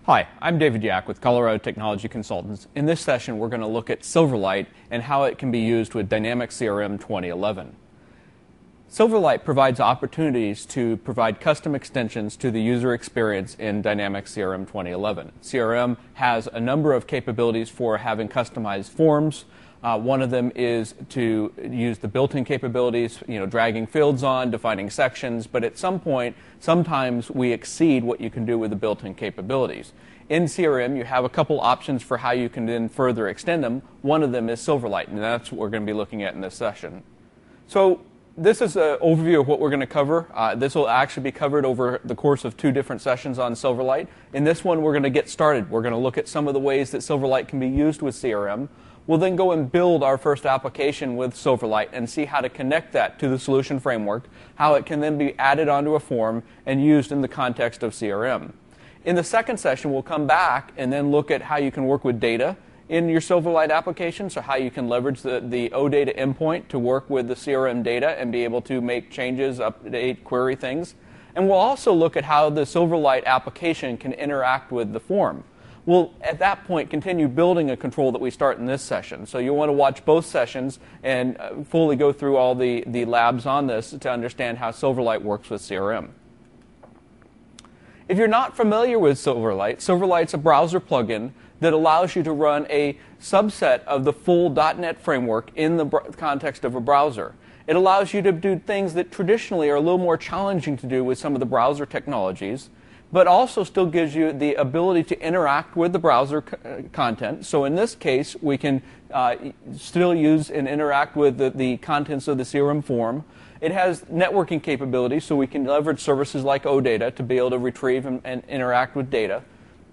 Hi, I'm David Yak with Colorado Technology Consultants. In this session, we're going to look at Silverlight and how it can be used with Dynamics CRM 2011. Silverlight provides opportunities to provide custom extensions to the user experience in Dynamics CRM 2011. CRM has a number of capabilities for having customized forms. One of them is to use the built-in capabilities, dragging fields on, defining sections, but at some point, sometimes we exceed what you can do with the built-in capabilities. In CRM, you have a couple options for how you can then further extend them. One of them is Silverlight, and that's what we're going to be looking at in this session. So this is an overview of what we're going to cover. This will actually be covered over the course of 2 different sessions on Silverlight. In this one, we're going to get started. We're going to look at some of the ways that Silverlight can be used with CRM. We'll then go and build our first application with Silverlight and see how to connect that to the solution framework, how it can then be added onto a form and used in the context of CRM. In the second session, we'll come back and then look at how you can work with data in your Silverlight application, so how you can leverage the OData endpoint to work with the CRM data and be able to make changes, update, query things. And we'll also look at how the Silverlight application can interact with the form. We'll, at that point, continue building a control that we start in this session. So you'll want to watch both sessions and fully go through all the labs on this to understand how Silverlight works with CRM. If you're not familiar with Silverlight, Silverlight's a browser plugin that allows you to run a subset of the full .NET framework in the context of a browser. It allows you to do things that traditionally are a little more challenging to do with some of the browser technologies, but also still gives you the ability to interact with the browser content. So in this case, we can still use and interact with the contents of the CRM form. It has networking capabilities, so we can leverage services like OData to be able to retrieve and interact with data.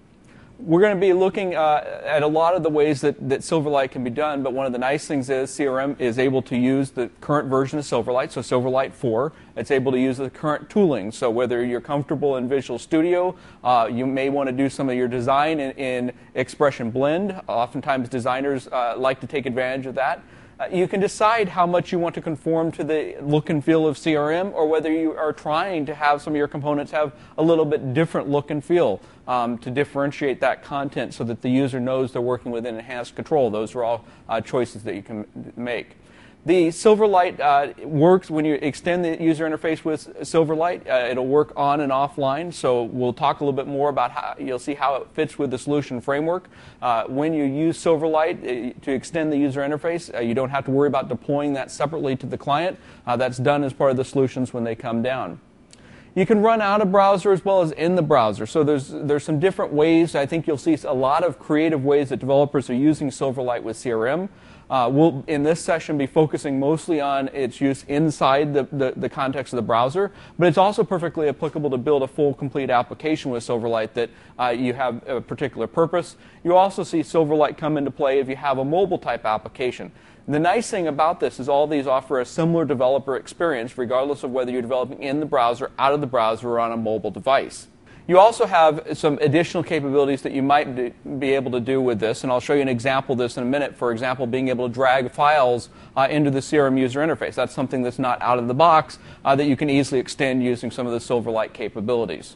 We're going to be looking at a lot of the ways that Silverlight can be done, but one of the nice things is CRM is able to use the current version of Silverlight, so Silverlight 4. It's able to use the current tooling, so whether you're comfortable in Visual Studio, you may want to do some of your design in Expression Blend. Oftentimes designers like to take advantage of that. You can decide how much you want to conform to the look and feel of CRM, or whether you are trying to have some of your components have a little bit different look and feel to differentiate that content so that the user knows they're working with enhanced control. Those are all choices that you can make. The Silverlight works when you extend the user interface with Silverlight. It'll work on and offline, so we'll talk a little bit more about how you'll see how it fits with the solution framework. When you use Silverlight to extend the user interface, you don't have to worry about deploying that separately to the client. That's done as part of the solutions when they come down. You can run out of browser as well as in the browser. So there's some different ways. I think you'll see a lot of creative ways that developers are using Silverlight with CRM. We'll, in this session, be focusing mostly on its use inside the context of the browser, but it's also perfectly applicable to build a full, complete application with Silverlight that you have a particular purpose. You also see Silverlight come into play if you have a mobile-type application. The nice thing about this is all these offer a similar developer experience, regardless of whether you're developing in the browser, out of the browser, or on a mobile device. You also have some additional capabilities that you might be able to do with this, and I'll show you an example of this in a minute. For example, being able to drag files into the CRM user interface. That's something that's not out of the box that you can easily extend using some of the Silverlight capabilities.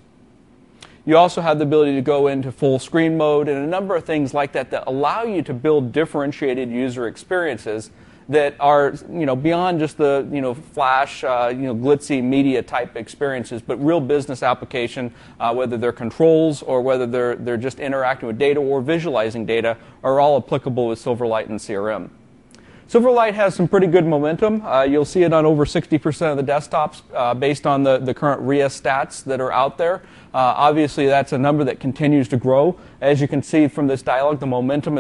You also have the ability to go into full screen mode and a number of things like that that allow you to build differentiated user experiences that are beyond just the flash glitzy media type experiences, but real business application, whether they're controls or whether they're just interacting with data or visualizing data, are all applicable with Silverlight and CRM. Silverlight has some pretty good momentum. You'll see it on over 60% of the desktops based on the current RIA stats that are out there. Obviously, that's a number that continues to grow. As you can see from this dialog, the momentum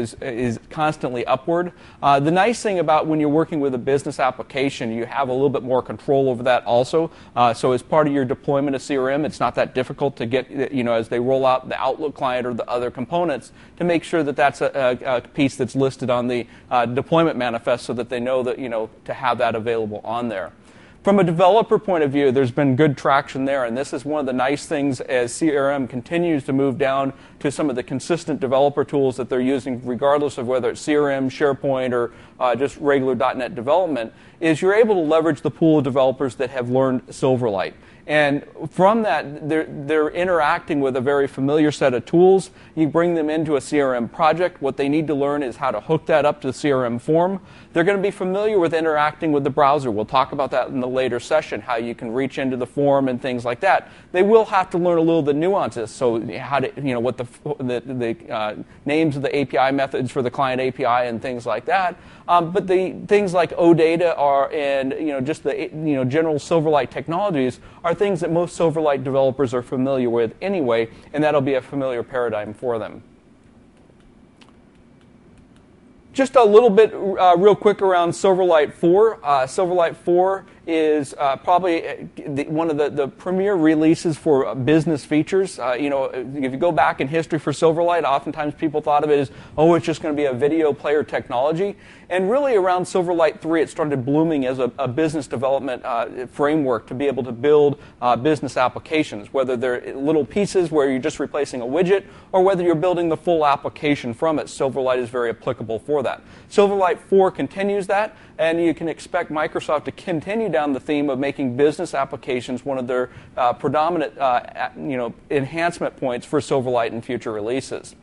is constantly upward. The nice thing about when you're working with a business application, you have a little bit more control over that also. So as part of your deployment of CRM, it's not that difficult to get, as they roll out the Outlook client or the other components, to make sure that that's a piece that's listed on the deployment manifest so that they know that, to have that available on there. From a developer point of view, there's been good traction there, and this is one of the nice things as CRM continues to move down to some of the consistent developer tools that they're using, regardless of whether it's CRM, SharePoint, or just regular .NET development, is you're able to leverage the pool of developers that have learned Silverlight. And from that, they're interacting with a very familiar set of tools. You bring them into a CRM project. What they need to learn is how to hook that up to the CRM form. They're going to be familiar with interacting with the browser. We'll talk about that in the later session, how you can reach into the form and things like that. They will have to learn a little of the nuances, so how to, what the names of the API methods for the client API and things like that. But the things like OData and just the general Silverlight technologies are things that most Silverlight developers are familiar with anyway, and that'll be a familiar paradigm for them. Just a little bit real quick around Silverlight 4. Silverlight 4 is probably one of the premier releases for business features. If you go back in history for Silverlight, oftentimes people thought of it as, it's just going to be a video player technology. And really around Silverlight 3, it started blooming as a business development framework to be able to build business applications, whether they're little pieces where you're just replacing a widget or whether you're building the full application from it. Silverlight is very applicable for that. Silverlight 4 continues that, and you can expect Microsoft to continue down the theme of making business applications one of their predominant enhancement points for Silverlight in future releases.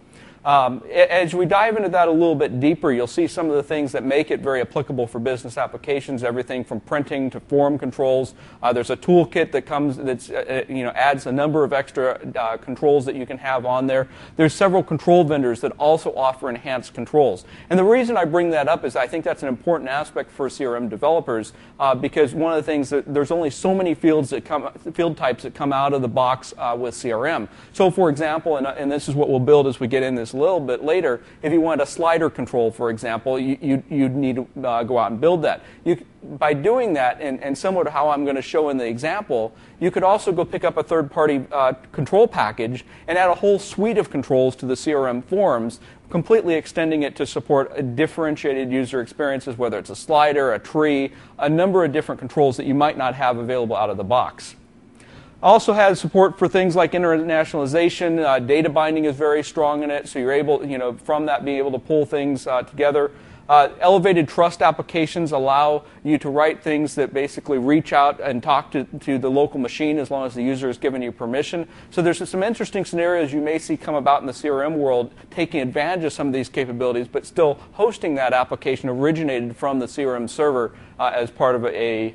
As we dive into that a little bit deeper, you'll see some of the things that make it very applicable for business applications, everything from printing to form controls. There's a toolkit that comes that adds a number of extra controls that you can have on there. There's several control vendors that also offer enhanced controls. And the reason I bring that up is I think that's an important aspect for CRM developers because one of the things that there's only so many field types that come out of the box with CRM. So, for example, and this is what we'll build as we get in this a little bit later, if you want a slider control, for example, you'd need to go out and build that. By doing that, and similar to how I'm going to show in the example, you could also go pick up a third-party control package and add a whole suite of controls to the CRM forms, completely extending it to support differentiated user experiences, whether it's a slider, a tree, a number of different controls that you might not have available out of the box. Also has support for things like internationalization. Data binding is very strong in it, so you're able, from that, being able to pull things together. Elevated trust applications allow you to write things that basically reach out and talk to the local machine as long as the user has given you permission. So there's some interesting scenarios you may see come about in the CRM world taking advantage of some of these capabilities, but still hosting that application originated from the CRM server as part of a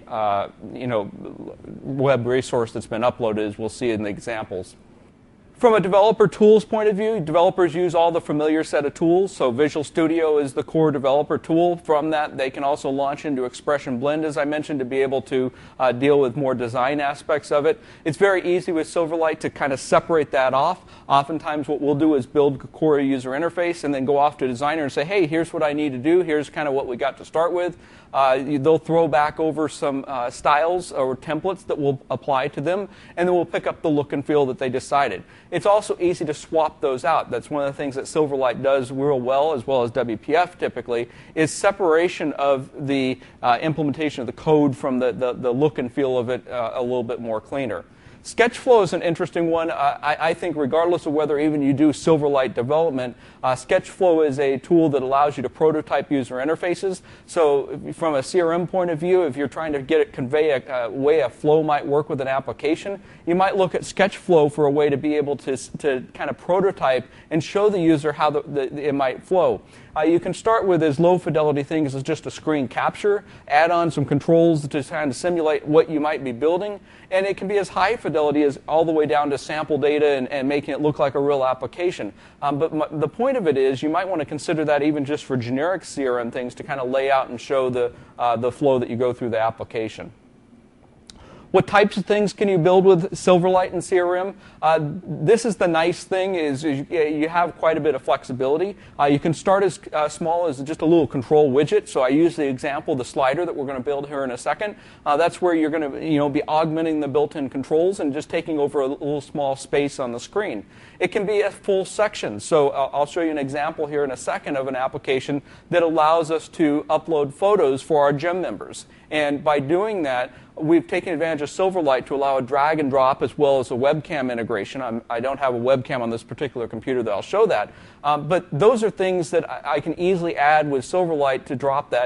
web resource that's been uploaded, as we'll see in the examples. From a developer tools point of view, developers use all the familiar set of tools. So Visual Studio is the core developer tool. From that, they can also launch into Expression Blend, as I mentioned, to be able to deal with more design aspects of it. It's very easy with Silverlight to kind of separate that off. Oftentimes what we'll do is build a core user interface and then go off to a designer and say, hey, here's what I need to do. Here's kind of what we got to start with. They'll throw back over some styles or templates that will apply to them, and then we'll pick up the look and feel that they decided. It's also easy to swap those out. That's one of the things that Silverlight does real well as WPF typically, is separation of the implementation of the code from the look and feel of it a little bit more cleaner. Sketchflow is an interesting one. I think regardless of whether even you do Silverlight development, Sketchflow is a tool that allows you to prototype user interfaces. So from a CRM point of view, if you're trying to convey a way a flow might work with an application, you might look at Sketchflow for a way to be able to kind of prototype and show the user how it might flow. You can start with as low fidelity things as just a screen capture, add on some controls to kind of simulate what you might be building, and it can be as high fidelity as all the way down to sample data and making it look like a real application. But the point of it is you might want to consider that even just for generic CRM things to kind of lay out and show the flow that you go through the application. What types of things can you build with Silverlight and CRM? This is the nice thing is you have quite a bit of flexibility. You can start as small as just a little control widget. So I use the example, the slider that we're going to build here in a second. That's where you're going to be augmenting the built-in controls and just taking over a little small space on the screen. It can be a full section. So I'll show you an example here in a second of an application that allows us to upload photos for our gym members. And by doing that, we've taken advantage of Silverlight to allow a drag and drop as well as a webcam integration. I don't have a webcam on this particular computer that I'll show that. But those are things that I can easily add with Silverlight to drop that in.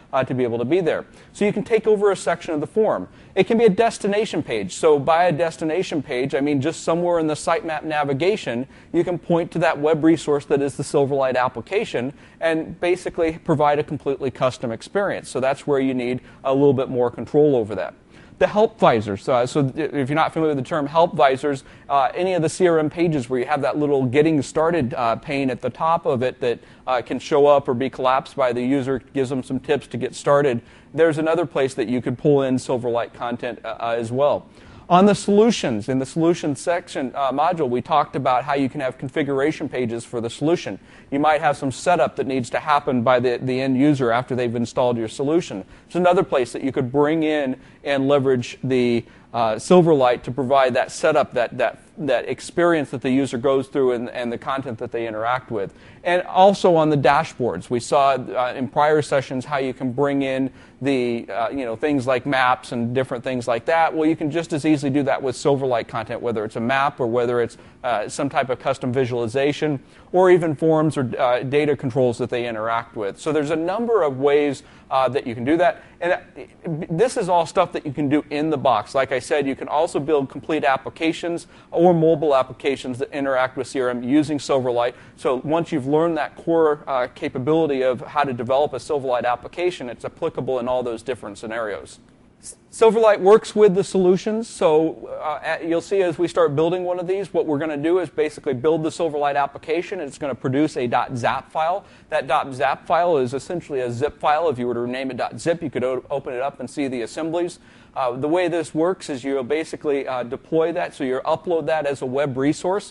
to be able to be there. So you can take over a section of the form. It can be a destination page. So by a destination page, I mean just somewhere in the sitemap navigation, you can point to that web resource that is the Silverlight application and basically provide a completely custom experience. So that's where you need a little bit more control over that. The help visors. So if you're not familiar with the term help visors, any of the CRM pages where you have that little getting started pane at the top of it that can show up or be collapsed by the user, gives them some tips to get started, there's another place that you could pull in Silverlight content as well. On the solutions, in the solutions section module, we talked about how you can have configuration pages for the solution. You might have some setup that needs to happen by the end user after they've installed your solution. It's another place that you could bring in and leverage the Silverlight to provide that setup, that experience that the user goes through and the content that they interact with. And also on the dashboards. We saw in prior sessions how you can bring in the things like maps and different things like that. Well, you can just as easily do that with Silverlight content, whether it's a map or whether it's some type of custom visualization or even forms or data controls that they interact with. So there's a number of ways that you can do that. And this is all stuff that you can do in the box. Like I said, you can also build complete applications or mobile applications that interact with CRM using Silverlight. So once you've learned that core capability of how to develop a Silverlight application, it's applicable in all those different scenarios. Silverlight works with the solutions, so you'll see as we start building one of these, what we're going to do is basically build the Silverlight application, and it's going to produce a .zap file. That .zap file is essentially a zip file. If you were to rename it .zip, you could open it up and see the assemblies. The way this works is you'll basically deploy that, so you upload that as a web resource.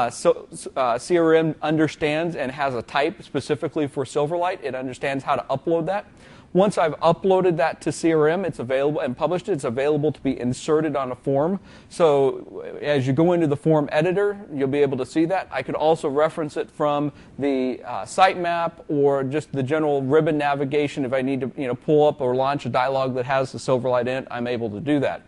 CRM understands and has a type specifically for Silverlight. It understands how to upload that. Once I've uploaded that to CRM, it's available and published it. It's available to be inserted on a form. So as you go into the form editor, you'll be able to see that. I could also reference it from the sitemap or just the general ribbon navigation. If I need to pull up or launch a dialog that has the Silverlight in it, I'm able to do that.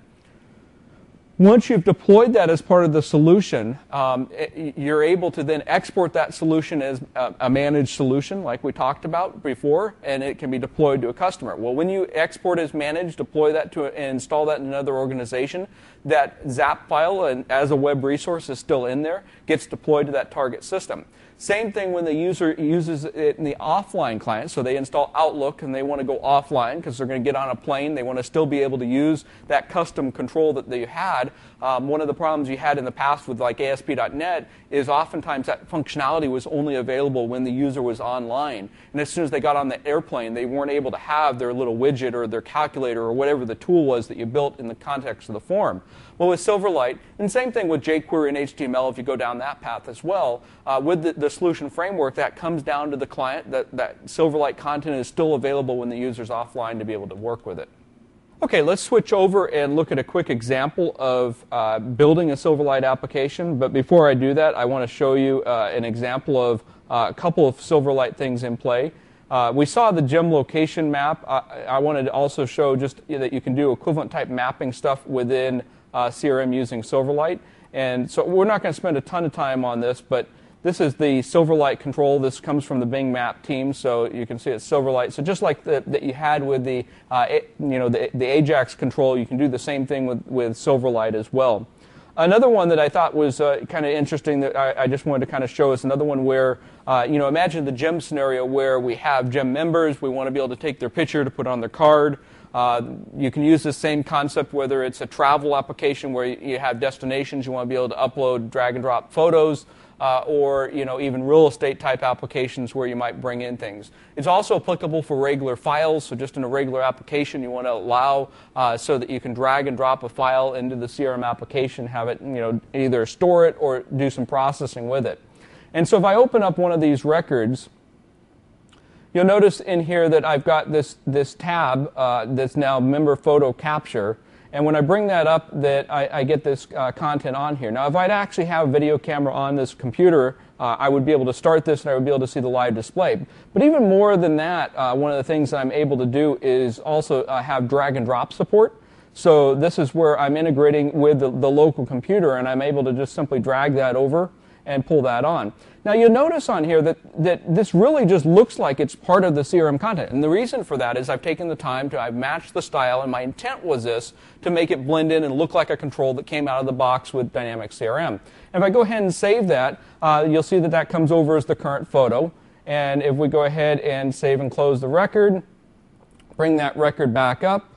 Once you've deployed that as part of the solution, you're able to then export that solution as a managed solution, like we talked about before, and it can be deployed to a customer. Well, when you export as managed, deploy that and install that in another organization, that ZAP file and as a web resource is still in there, gets deployed to that target system. Same thing when the user uses it in the offline client. So they install Outlook and they want to go offline because they're going to get on a plane. They want to still be able to use that custom control that they had. One of the problems you had in the past with like ASP.NET is oftentimes that functionality was only available when the user was online. And as soon as they got on the airplane, they weren't able to have their little widget or their calculator or whatever the tool was that you built in the context of the form. Well, with Silverlight, and same thing with jQuery and HTML if you go down that path as well, with the solution framework, that comes down to the client, that Silverlight content is still available when the user's offline to be able to work with it. Okay, let's switch over and look at a quick example of building a Silverlight application. But before I do that, I want to show you an example of a couple of Silverlight things in play. We saw the gem location map. I wanted to also show just that you can do equivalent type mapping stuff within CRM using Silverlight. And so we're not going to spend a ton of time on this, but this is the Silverlight control. This comes from the Bing Map team, so you can see it's Silverlight. So just like that you had with the Ajax control, you can do the same thing with Silverlight as well. Another one that I thought was kind of interesting that I just wanted to kind of show is another one where, imagine the gem scenario where we have gem members. We want to be able to take their picture to put on their card. You can use the same concept whether it's a travel application where you have destinations. You want to be able to upload, drag and drop photos. Or even real estate type applications where you might bring in things. It's also applicable for regular files. So just in a regular application, you want to allow so that you can drag and drop a file into the CRM application, have it either store it or do some processing with it. And so if I open up one of these records, you'll notice in here that I've got this tab that's now member photo capture. And when I bring that up, that I get this content on here. Now, if I'd actually have a video camera on this computer, I would be able to start this and I would be able to see the live display. But even more than that, one of the things that I'm able to do is also have drag and drop support. So this is where I'm integrating with the local computer, and I'm able to just simply drag that over and pull that on. Now you'll notice on here that this really just looks like it's part of the CRM content. And the reason for that is I've taken the time I've matched the style, and my intent was this, to make it blend in and look like a control that came out of the box with Dynamic CRM. And if I go ahead and save that, you'll see that comes over as the current photo. And if we go ahead and save and close the record, bring that record back up,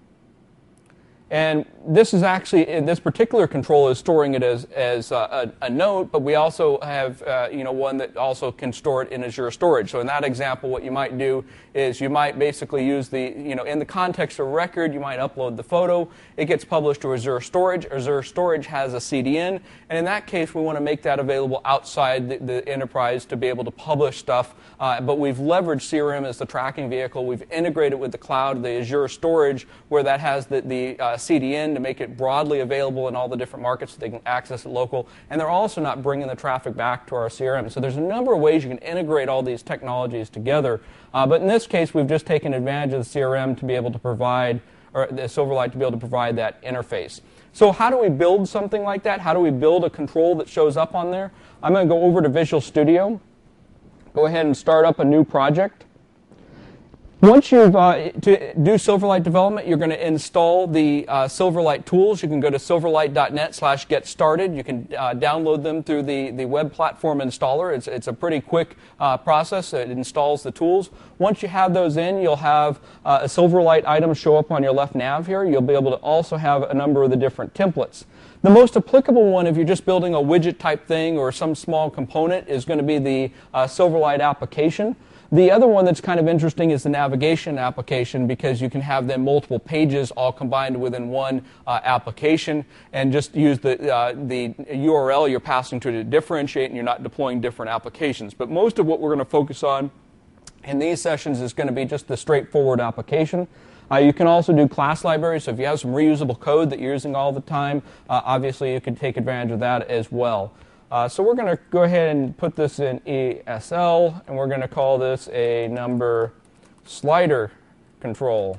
and this is actually, in this particular control, is storing it as a note, but we also have one that also can store it in Azure Storage. So in that example, what you might do is you might basically use in the context of a record, you might upload the photo. It gets published to Azure Storage. Azure Storage has a CDN, and in that case, we want to make that available outside the enterprise to be able to publish stuff. But we've leveraged CRM as the tracking vehicle. We've integrated with the cloud, the Azure Storage, where that has the CDN to make it broadly available in all the different markets so they can access it local. And they're also not bringing the traffic back to our CRM. So there's a number of ways you can integrate all these technologies together. But in this case, we've just taken advantage of the CRM to be able to provide, or the Silverlight to be able to provide that interface. So how do we build something like that? How do we build a control that shows up on there? I'm going to go over to Visual Studio. Go ahead and start up a new project. Once you've to do Silverlight development, you're going to install the Silverlight tools. You can go to silverlight.net/get started. You can download them through the web platform installer. It's a pretty quick process. It installs the tools. Once you have those in, you'll have a Silverlight item show up on your left nav here. You'll be able to also have a number of the different templates. The most applicable one, if you're just building a widget type thing or some small component, is going to be the Silverlight application. The other one that's kind of interesting is the navigation application, because you can have them multiple pages all combined within one application, and just use the URL you're passing to differentiate, and you're not deploying different applications. But most of what we're going to focus on in these sessions is going to be just the straightforward application. You can also do class libraries, so if you have some reusable code that you're using all the time, obviously you can take advantage of that as well. So we're going to go ahead and put this in ESL, and we're going to call this a number slider control.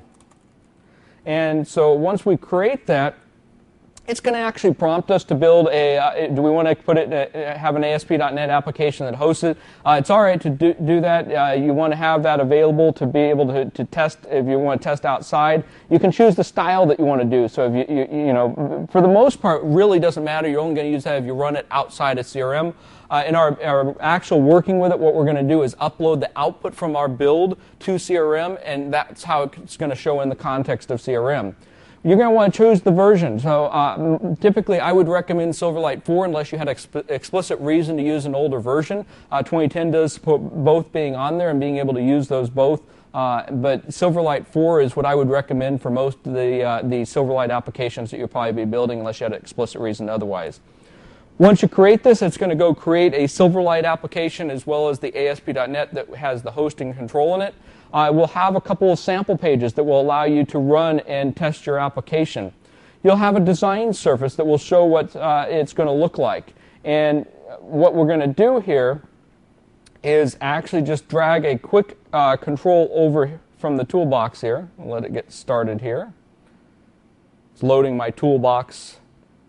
And so once we create that, it's going to actually prompt us to build a, do we want to put it, have an ASP.NET application that hosts it? It's all right to do that. You want to have that available to be able to test, if you want to test outside. You can choose the style that you want to do. So if you know, for the most part, it really doesn't matter. You're only going to use that if you run it outside of CRM. In our actual working with it, what we're going to do is upload the output from our build to CRM, and that's how it's going to show in the context of CRM. You're going to want to choose the version. So typically, I would recommend Silverlight 4 unless you had explicit reason to use an older version. 2010 does support both being on there and being able to use those both. But Silverlight 4 is what I would recommend for most of the Silverlight applications that you'll probably be building unless you had explicit reason otherwise. Once you create this, it's going to go create a Silverlight application as well as the ASP.NET that has the hosting control in it. We'll have a couple of sample pages that will allow you to run and test your application. You'll have a design surface that will show what it's going to look like. And what we're going to do here is actually just drag a quick control over from the toolbox here. I'll let it get started here. It's loading my toolbox.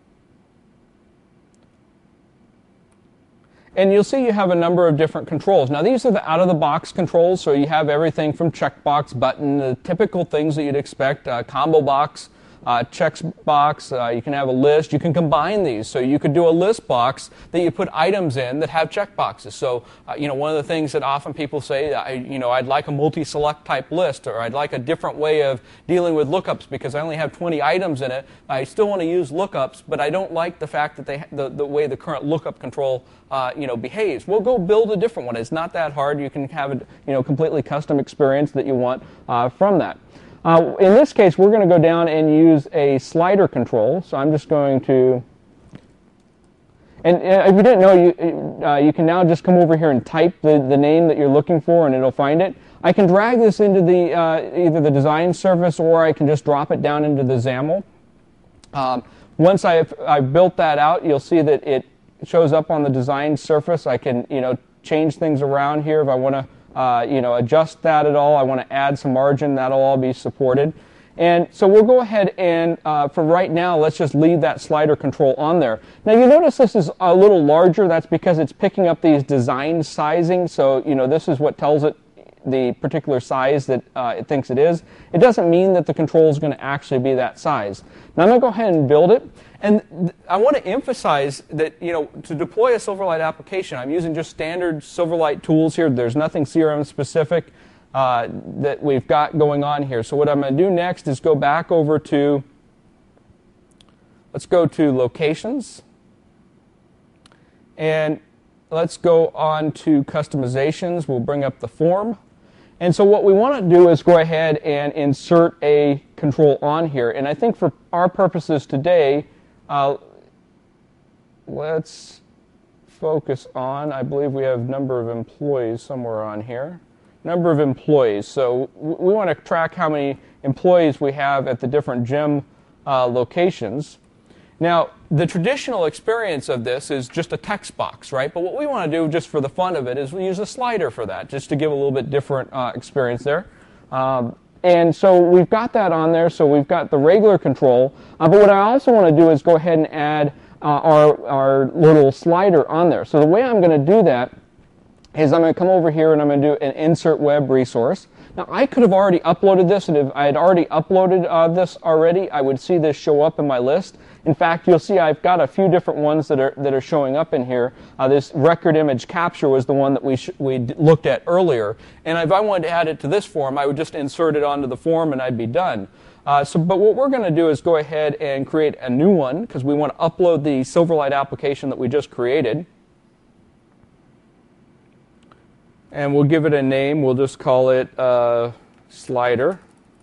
And you'll see you have a number of different controls. Now, these are the out-of-the-box controls, so you have everything from checkbox, button, the typical things that you'd expect, combo box, checkbox, you can have a list. You can combine these, so you could do a list box that you put items in that have checkboxes. So, one of the things that often people say, I'd like a multi-select type list, or I'd like a different way of dealing with lookups because I only have 20 items in it. I still want to use lookups, but I don't like the fact that the way the current lookup control behaves. We'll go build a different one. It's not that hard. You can have a completely custom experience that you want from that. In this case, we're going to go down and use a slider control. So I'm just going to, and if you didn't know, you can now just come over here and type the name that you're looking for, and it'll find it. I can drag this into the either the design surface, or I can just drop it down into the XAML. Once I've built that out, you'll see that it shows up on the design surface. I can change things around here if I want to. Adjust that at all. I want to add some margin. That'll all be supported. And so we'll go ahead and, for right now, let's just leave that slider control on there. Now you notice this is a little larger. That's because it's picking up these design sizing. So, this is what tells it the particular size that it thinks it is. It doesn't mean that the control is going to actually be that size. Now I'm going to go ahead and build it. And I want to emphasize that, to deploy a Silverlight application, I'm using just standard Silverlight tools here. There's nothing CRM specific that we've got going on here. So what I'm going to do next is go back over to, let's go to locations. And let's go on to customizations. We'll bring up the form. And so what we want to do is go ahead and insert a control on here. And I think for our purposes today, let's focus on, I believe we have number of employees somewhere on here. Number of employees. So we want to track how many employees we have at the different gym locations. Now, the traditional experience of this is just a text box, right? But what we want to do, just for the fun of it, is we use a slider for that, just to give a little bit different experience there. And so we've got that on there, so we've got the regular control. But what I also want to do is go ahead and add our little slider on there. So the way I'm going to do that is I'm going to come over here and I'm going to do an insert web resource. Now, I could have already uploaded this, and if I had already uploaded this already, I would see this show up in my list. In fact, you'll see I've got a few different ones that are showing up in here. This record image capture was the one that we looked at earlier. And if I wanted to add it to this form, I would just insert it onto the form and I'd be done. But what we're going to do is go ahead and create a new one, because we want to upload the Silverlight application that we just created. And we'll give it a name. We'll just call it Slider.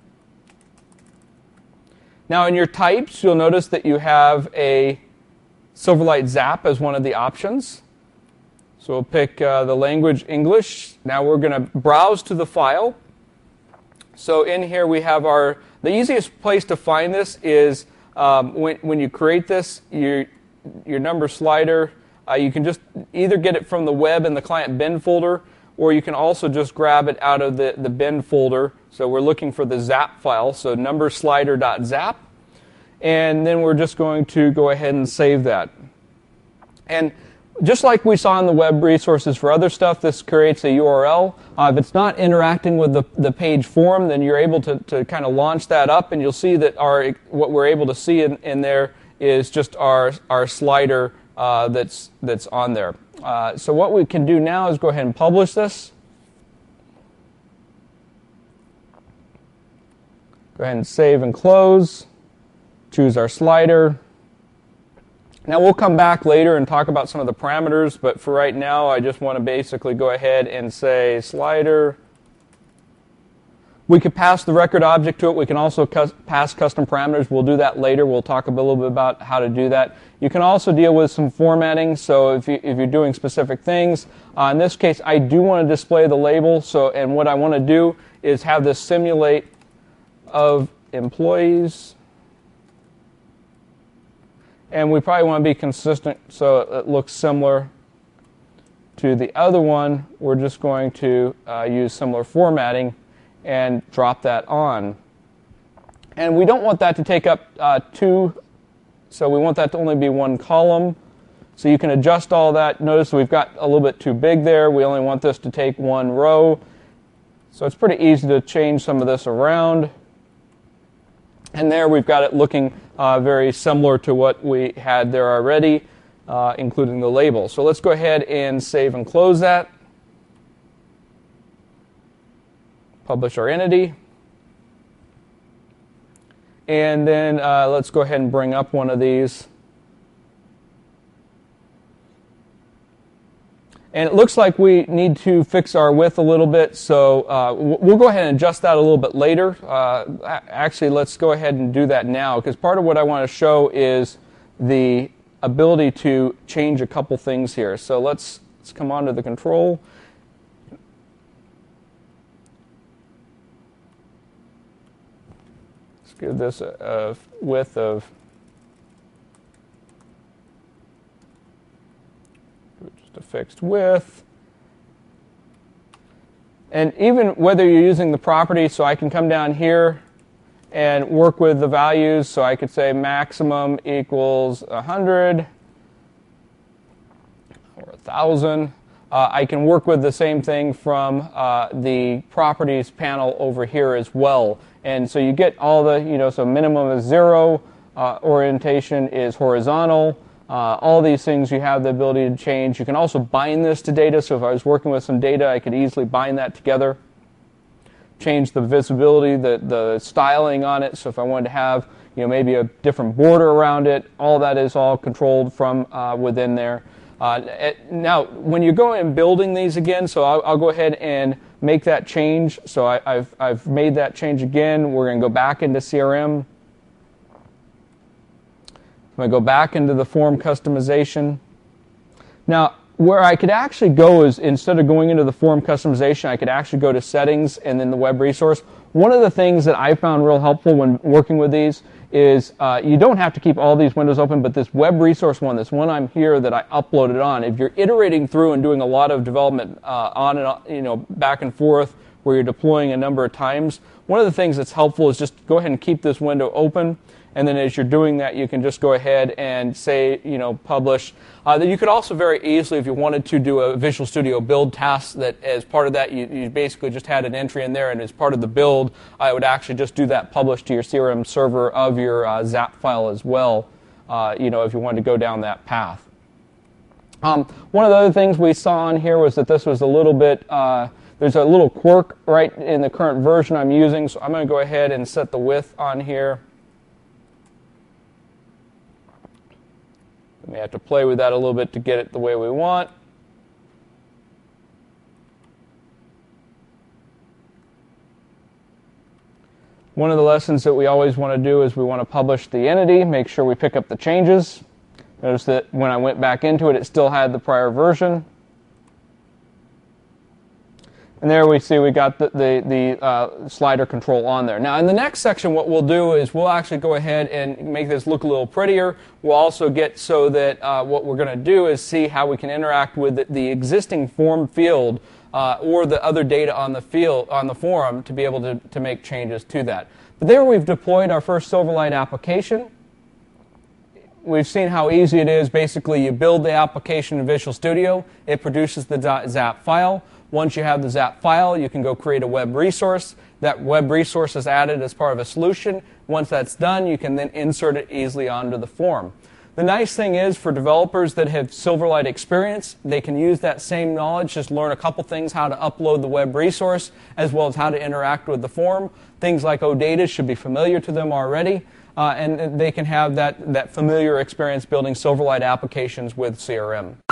Now in your types, you'll notice that you have a Silverlight Zap as one of the options. So we'll pick the language English. Now we're going to browse to the file. So in here we have the easiest place to find this is when you create this, your number slider, you can just either get it from the web in the client bin folder, or you can also just grab it out of the bin folder. So we're looking for the zap file, so numberslider.zap. And then we're just going to go ahead and save that. And just like we saw in the web resources for other stuff, this creates a URL. If it's not interacting with the page form, then you're able to kind of launch that up, and you'll see that what we're able to see in there is just our slider that's on there. So what we can do now is go ahead and publish this. Go ahead and save and close. Choose our slider. Now we'll come back later and talk about some of the parameters, but for right now I just want to basically go ahead and say slider. We could pass the record object to it. We can also pass custom parameters. We'll do that later. We'll talk a little bit about how to do that. You can also deal with some formatting. So if you're doing specific things, in this case, I do want to display the label. And what I want to do is have this simulate of employees. And we probably want to be consistent so it looks similar to the other one. We're just going to use similar formatting and drop that on. And we don't want that to take up two, so we want that to only be one column. So you can adjust all that. Notice we've got a little bit too big there. We only want this to take one row. So it's pretty easy to change some of this around. And there we've got it looking very similar to what we had there already, including the label. So let's go ahead and save and close that. Publish our entity. And then let's go ahead and bring up one of these. And it looks like we need to fix our width a little bit, so we'll go ahead and adjust that a little bit later. Actually, let's go ahead and do that now, because part of what I want to show is the ability to change a couple things here. So let's come on to the control. Let's give this a width of just a fixed width. And even whether you're using the property, so I can come down here and work with the values. So I could say maximum equals 100 or 1,000. I can work with the same thing from the properties panel over here as well. And so you get all the, so minimum is 0, orientation is horizontal. All these things you have the ability to change. You can also bind this to data. So if I was working with some data, I could easily bind that together. Change the visibility, the styling on it. So if I wanted to have, maybe a different border around it, all that is all controlled from within there. Now, when you're going and building these again, so I'll go ahead and make that change. So I've made that change again. We're going to go back into CRM. I'm going to go back into the form customization. Now, where I could actually go is, instead of going into the form customization, I could actually go to settings and then the web resource. One of the things that I found real helpful when working with these is you don't have to keep all these windows open, but this web resource one, this one I'm here that I uploaded on, if you're iterating through and doing a lot of development on and back and forth where you're deploying a number of times, one of the things that's helpful is just go ahead and keep this window open. And then as you're doing that, you can just go ahead and say, publish. Then you could also very easily, if you wanted to do a Visual Studio build task, that as part of that, you basically just had an entry in there, and as part of the build, I would actually just do that publish to your CRM server of your ZAP file as well, if you wanted to go down that path. One of the other things we saw on here was that this was a little bit, there's a little quirk right in the current version I'm using, so I'm going to go ahead and set the width on here. We may have to play with that a little bit to get it the way we want. One of the lessons that we always want to do is we want to publish the entity, make sure we pick up the changes. Notice that when I went back into it, it still had the prior version. And there we see we got the slider control on there. Now in the next section, what we'll do is we'll actually go ahead and make this look a little prettier. We'll also get so that what we're going to do is see how we can interact with the existing form field or the other data on the form to be able to make changes to that. But there we've deployed our first Silverlight application. We've seen how easy it is. Basically, you build the application in Visual Studio. It produces the .zap file. Once you have the ZAP file, you can go create a web resource. That web resource is added as part of a solution. Once that's done, you can then insert it easily onto the form. The nice thing is, for developers that have Silverlight experience, they can use that same knowledge, just learn a couple things, how to upload the web resource, as well as how to interact with the form. Things like OData should be familiar to them already, and they can have that familiar experience building Silverlight applications with CRM.